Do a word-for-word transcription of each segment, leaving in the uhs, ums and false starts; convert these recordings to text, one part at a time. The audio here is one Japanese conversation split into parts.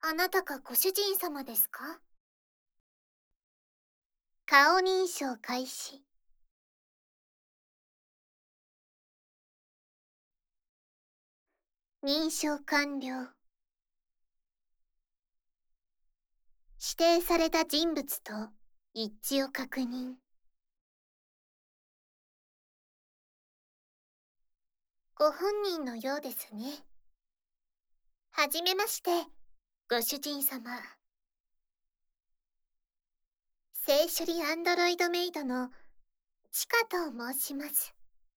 あなたがご主人様ですか？顔認証開始。認証完了。指定された人物と一致を確認。ご本人のようですね。はじめまして、ご主人様。性処理アンドロイドメイドのチカと申します。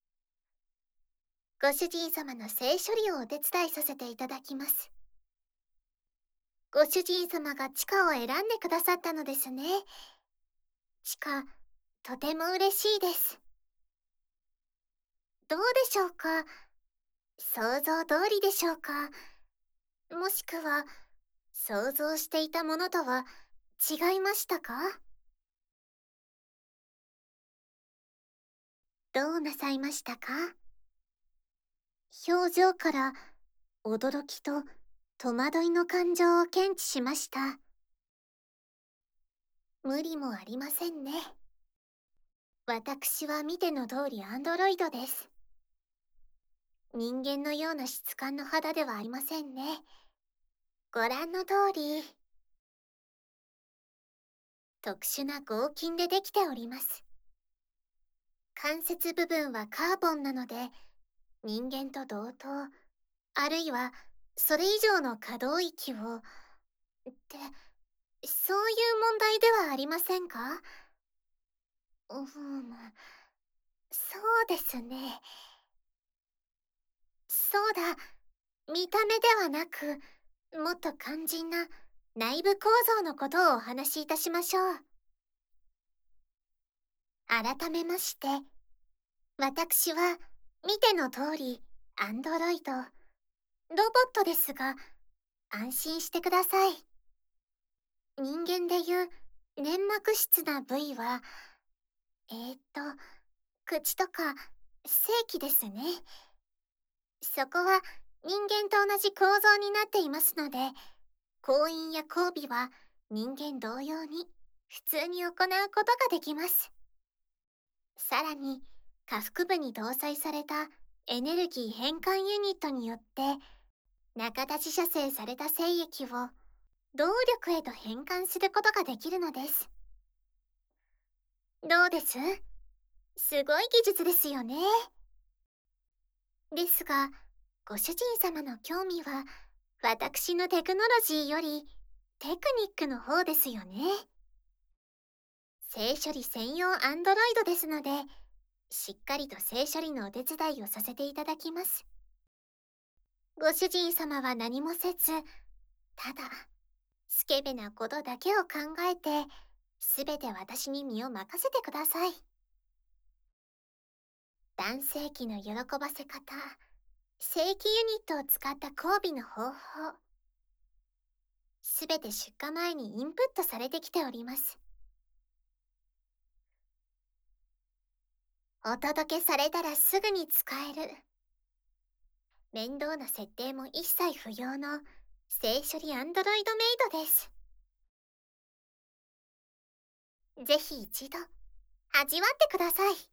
ご主人様の性処理をお手伝いさせていただきます。ご主人様がチカを選んでくださったのですね。チカ、とても嬉しいです。どうでしょうか？想像通りでしょうか？もしくは、想像していたものとは違いましたか？どうなさいましたか？表情から驚きと戸惑いの感情を検知しました。無理もありませんね。私は見ての通りアンドロイドです。人間のような質感の肌ではありませんね。ご覧の通り、特殊な合金でできております。関節部分はカーボンなので、人間と同等、あるいはそれ以上の可動域を、って、そういう問題ではありませんか？うーん、そうですね。そうだ、見た目ではなく、もっと肝心な内部構造のことをお話しいたしましょう。改めまして、私は見ての通り、アンドロイド、ロボットですが、安心してください。人間でいう粘膜質な部位は、えー、っと、口とか性器ですね。そこは人間と同じ構造になっていますので、行員や交尾は人間同様に普通に行うことができます。さらに、下腹部に搭載されたエネルギー変換ユニットによって、仲立ち射精された精液を動力へと変換することができるのです。どうです？すごい技術ですよね。ですが、ご主人様の興味は、私のテクノロジーよりテクニックの方ですよね。性処理専用アンドロイドですので、しっかりと性処理のお手伝いをさせていただきます。ご主人様は何もせず、ただ、スケベなことだけを考えて、すべて私に身を任せてください。男性器の喜ばせ方、正規ユニットを使った交尾の方法、すべて出荷前にインプットされてきております。お届けされたらすぐに使える。面倒な設定も一切不要の性処理アンドロイドメイドです。ぜひ一度味わってください。